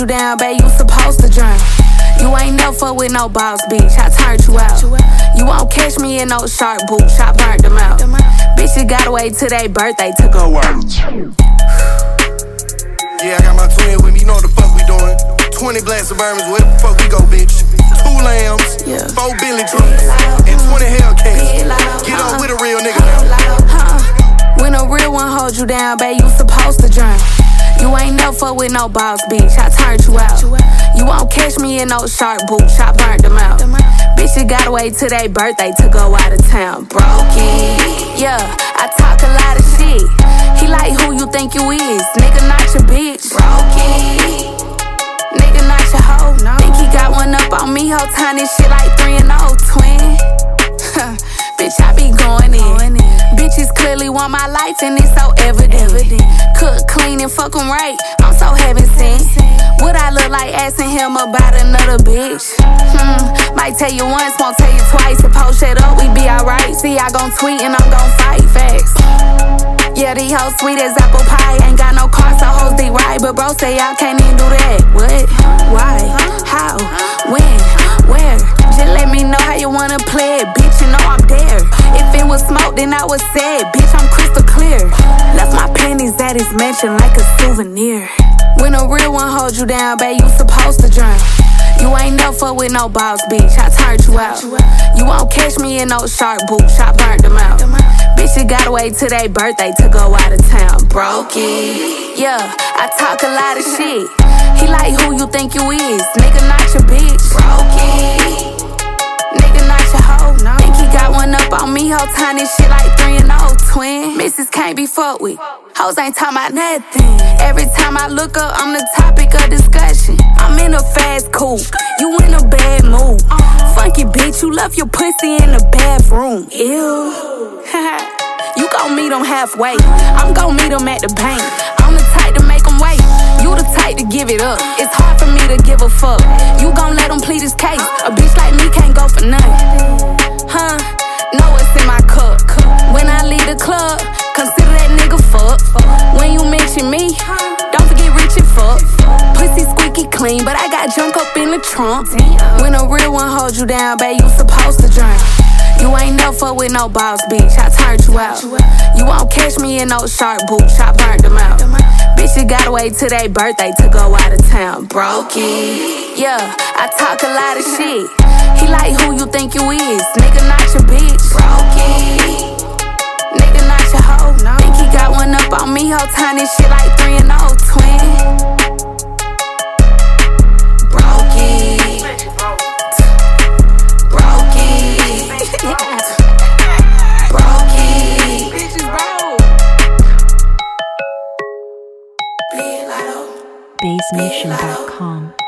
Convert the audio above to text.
you down, babe, you supposed to drown. You ain't never fuck with no boss, bitch, I turned you out. You won't catch me in no shark boots, I burnt them out. Bitch, you gotta wait till their birthday to go out. Yeah, I got my twin with me, you know what the fuck we doing. 20 black Suburbans, where the fuck we go, bitch? 2 lambs, 4 Billy trucks, and 20 Hellcats. Get on with a real nigga now. When a real one hold you down, babe, you supposed to drown. You ain't never fuck with no boss, bitch, I turned you out. You won't catch me in no shark boots, I burnt them out. Bitch, you gotta wait till their birthday to go out of town. Broken, yeah, I talk a lot of shit. He like who you think you is, nigga, not your bitch. Broken, nigga, not your hoe. Think he got one up on me, whole time this shit like 3-0, twin. Bitch, I be going in. Bitches clearly want my life and it's so evident. Cook, clean, and fuck 'em right, I'm so heaven sent. What I look like asking him about another bitch? Might tell you once, won't tell you twice. If post shit up, we be alright. See, I gon' tweet and I'm gon' fight facts. Yeah, these hoes sweet as apple pie. Ain't got no car, so hoes they ride. But bro say y'all can't even do that. What? Why? How? When? Where? Just let me know how you wanna play it, bitch, you know I'm there. If it was smoke, then I was sad, bitch, I'm crystal clear. Left my panties at his mansion like a souvenir. When a real one hold you down, babe, you supposed to drown. You ain't never fuck with no boss, bitch, I turned you out. You won't catch me in no shark boots, I burnt them out. Bitch, you gotta wait till their birthday to go out of town. Broken, yeah, I talk a lot of shit. He like who you think you is, nigga, not your bitch. Broken, nigga, not your hoe. Think he got one up on me, whole time this shit like 3-0, twin. Missus can't be fucked with, hoes ain't talking about nothing. Every time I look up, I'm the topic of discussion. I'm in a fast coupe, you in a bad mood. Funky bitch, you left your pussy in the bathroom. Ew. You gon' meet him halfway, I'm gon' meet him at the bank. I'm the type to make him wait, you the type to give it up. It's hard for me to give a fuck, you gon' let him plead his case. A bitch like me can't go for nothing. Know what's in my cup. When I leave the club, consider that nigga fuck. When you mention me, don't forget rich and fuck. Pussy squeaky clean, but I got junk up in the trunk. When a real one hold you down, babe, you supposed to drown. You ain't never fuck with no boss, bitch, I turned you out. You won't catch me in no shark boots, I burnt them out. Bitch, you gotta wait till their birthday to go out of town. Broken, yeah, I talk a lot of shit. He like who you think you is, nigga, not your bitch. Broken, nigga, not your hoe. Think he got one up on me, whole time this shit like 3-0, twin. BassNation.com